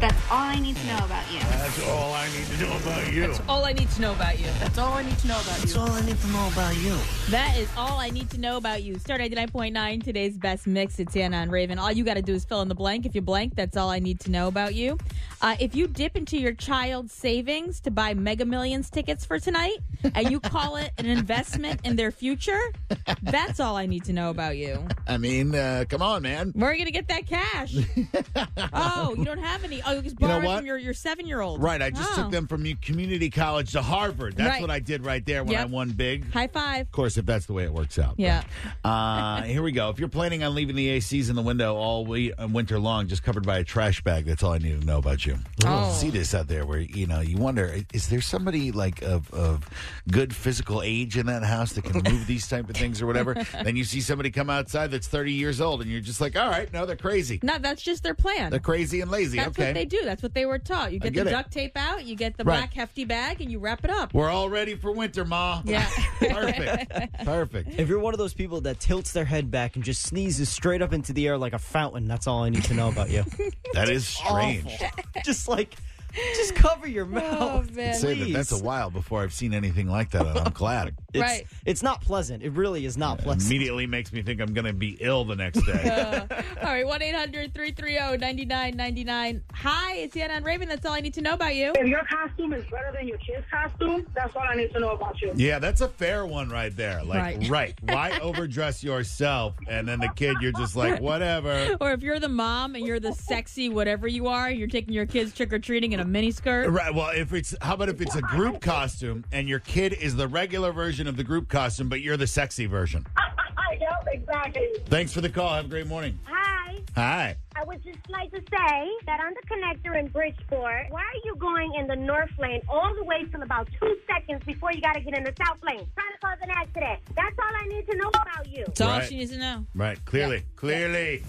That's all I need to know about you. That's all I need to know about you. That's all I need to know about you. That's all I need to know about That's you. all I need to know about you. That is all I need to know about you. Start 99.9, today's best mix. It's Anna and Raven. All you got to do is fill in the blank. If you blank, that's all I need to know about you. If you dip into your child's savings to buy Mega Millions tickets for tonight and you call it an investment in their future, that's all I need to know about you. I mean, come on, man. Where are you going to get that cash? Oh, you don't have any. Oh, you just You know borrowed what? from your 7-year-old. Right, I just took them from community college to Harvard. That's Right. what I did right there when I Yep. won big. High five. Of course, if that's the way it works out. Yeah. But, here we go. If you're planning on leaving the ACs in the window all winter long, just covered by a trash bag, that's all I need to know about you. Oh. See this out there where, you wonder, is there somebody like of good physical age in that house that can move these type of things or whatever? Then you see somebody come outside that's 30 years old and you're just like, all right, no, they're crazy. No, that's just their plan. They're crazy and lazy. That's okay. what they do. That's what they were taught. You get get the it. duct tape out, you get the Right. black hefty bag, and you wrap it up. We're all ready for winter, Ma. Yeah. Perfect. If you're one of those people that tilts their head back and just sneezes straight up into the air like a fountain, that's all I need to know about you. That is strange. Just cover your mouth. Oh, man. Say that that's a while before I've seen anything like that, and I'm glad. Right. It's not pleasant. It really is not pleasant. Immediately makes me think I'm going to be ill the next day. All right, 1-800-330-9999. Hi, it's Anna and Raven. That's all I need to know about you. If your costume is better than your kid's costume, that's all I need to know about you. Yeah, that's a fair one right there. Like, Right. why overdress yourself? And then the kid, you're just like, whatever. Or if you're the mom and you're the sexy whatever you are, you're taking your kids trick-or-treating in a miniskirt. Right. Well, how about if it's a group costume and your kid is the regular version of the group costume, but you're the sexy version? Yep, exactly. Thanks for the call. Have a great morning. Hi. Hi. I would just like to say that on the connector in Bridgeport, why are you going in the north lane all the way till about 2 seconds before you got to get in the south lane? Trying to cause an accident. That's all I need to know about you. That's all Right. she needs to know. Right. Clearly.